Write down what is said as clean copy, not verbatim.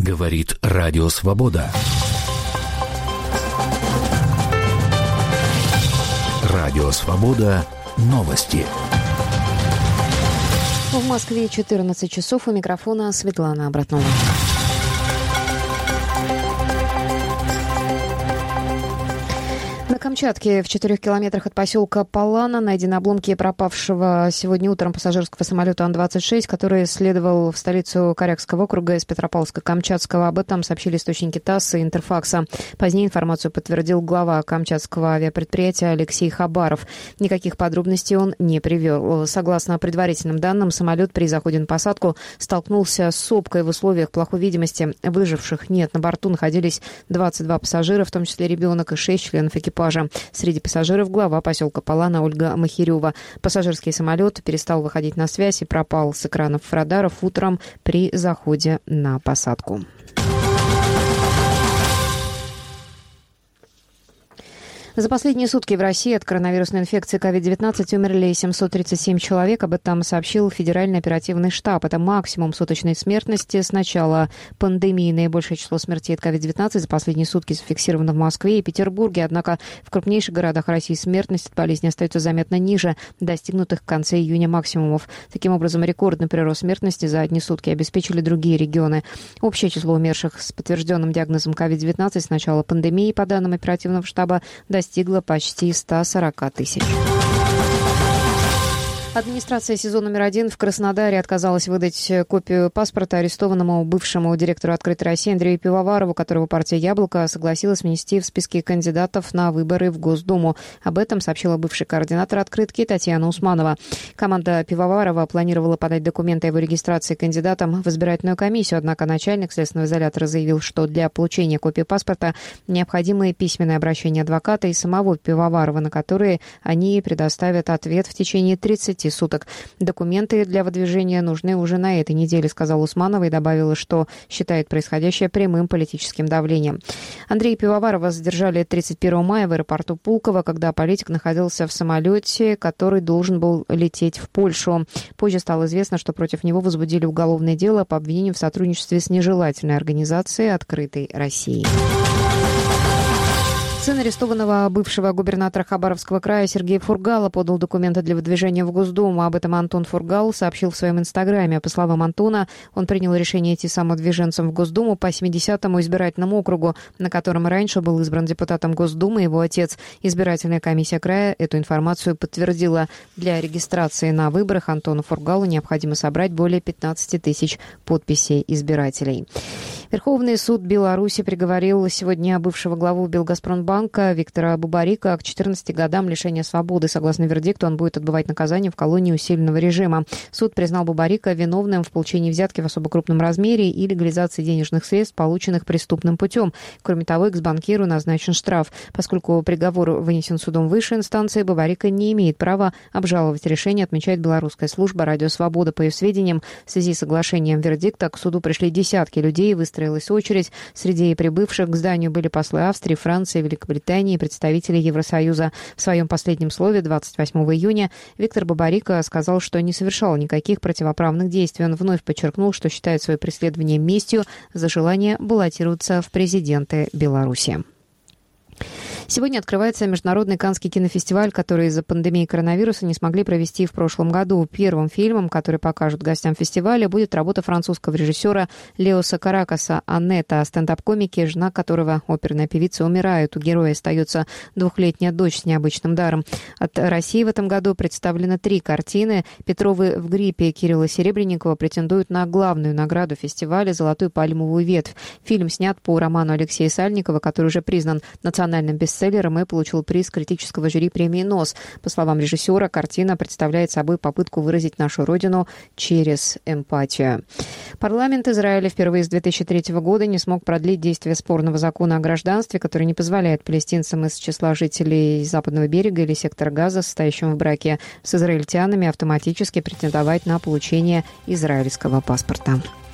Говорит Радио Свобода. Радио Свобода. Новости. В Москве 14 часов. У микрофона Светлана Абратнова. На Камчатке, в 4 километрах от поселка Палана, найдены обломки пропавшего сегодня утром пассажирского самолета Ан-26, который следовал в столицу Корякского округа из Петропавловска-Камчатского. Об этом сообщили источники ТАСС и Интерфакса. Позднее информацию подтвердил глава камчатского авиапредприятия Алексей Хабаров. Никаких подробностей он не привел. Согласно предварительным данным, самолет при заходе на посадку столкнулся с сопкой в условиях плохой видимости. Выживших нет. На борту находились 22 пассажира, в том числе ребенок и 6 членов экипажа. Среди пассажиров глава поселка Палана Ольга Махирева. Пассажирский самолет перестал выходить на связь и пропал с экранов радаров утром при заходе на посадку. За последние сутки в России от коронавирусной инфекции COVID-19 умерли 737 человек. Об этом сообщил Федеральный оперативный штаб. Это максимум суточной смертности с начала пандемии. Наибольшее число смертей от COVID-19 за последние сутки зафиксировано в Москве и Петербурге. Однако в крупнейших городах России смертность от болезни остается заметно ниже достигнутых в конце июня максимумов. Таким образом, рекордный прирост смертности за одни сутки обеспечили другие регионы. Общее число умерших с подтвержденным диагнозом COVID-19 с начала пандемии, по данным оперативного штаба, достигла почти 140 тысяч. Администрация СИЗО номер 1 в Краснодаре отказалась выдать копию паспорта арестованному бывшему директору «Открытой России» Андрею Пивоварову, которого партия «Яблоко» согласилась внести в списки кандидатов на выборы в Госдуму. Об этом сообщила бывший координатор «Открытки» Татьяна Усманова. Команда Пивоварова планировала подать документы о его регистрации кандидатом в избирательную комиссию, однако начальник следственного изолятора заявил, что для получения копии паспорта необходимо письменное обращение адвоката и самого Пивоварова, на которые они предоставят ответ в течение 30 суток. Документы для выдвижения нужны уже на этой неделе, сказала Усманова и добавила, что считает происходящее прямым политическим давлением. Андрея Пивоварова задержали 31 мая в аэропорту Пулково, когда политик находился в самолете, который должен был лететь в Польшу. Позже стало известно, что против него возбудили уголовное дело по обвинению в сотрудничестве с нежелательной организацией «Открытой России». Сын арестованного бывшего губернатора Хабаровского края Сергея Фургала подал документы для выдвижения в Госдуму. Об этом Антон Фургал сообщил в своем инстаграме. По словам Антона, он принял решение идти самовыдвиженцем в Госдуму по 70-му избирательному округу, на котором раньше был избран депутатом Госдумы его отец. Избирательная комиссия края эту информацию подтвердила. Для регистрации на выборах Антону Фургалу необходимо собрать более 15 тысяч подписей избирателей. Верховный суд Беларуси приговорил сегодня бывшего главу Белгазпромбанка Виктора Бубарика к 14 годам лишения свободы. Согласно вердикту, он будет отбывать наказание в колонии усиленного режима. Суд признал Бубарика виновным в получении взятки в особо крупном размере и легализации денежных средств, полученных преступным путем. Кроме того, экс-банкиру назначен штраф. Поскольку приговор вынесен судом высшей инстанции, Бубарика не имеет права обжаловать решение, отмечает белорусская служба «Радио Свобода». По ее сведениям, в связи с оглашением вердикта к суду пришли десятки людей, выстроилась очередь. Среди прибывших к зданию были послы Австрии, Франции, Великобритании и представители Евросоюза. В своем последнем слове 28 июня Виктор Бубарика сказал, что не совершал никаких противоправных действий. Он вновь подчеркнул, что считает свое преследование местью за желание баллотироваться в президенты Беларуси. Сегодня открывается Международный Каннский кинофестиваль, который из-за пандемии коронавируса не смогли провести в прошлом году. Первым фильмом, который покажут гостям фестиваля, будет работа французского режиссера Леоса Каракаса «Аннета», о стендап-комике, жена которого, оперная певица, умирает. У героя остается 2-летняя дочь с необычным даром. От России в этом году представлены 3 картины. «Петровы в гриппе» Кирилла Серебренникова претендуют на главную награду фестиваля «Золотую пальмовую ветвь». Фильм снят по роману Алексея Сальникова, который уже признан национальным бестселлером и получил приз критического жюри премии «НОС». По словам режиссера, картина представляет собой попытку выразить нашу родину через эмпатию. Парламент Израиля впервые с 2003 года не смог продлить действие спорного закона о гражданстве, который не позволяет палестинцам из числа жителей Западного берега или сектора Газа, состоящим в браке с израильтянами, автоматически претендовать на получение израильского паспорта.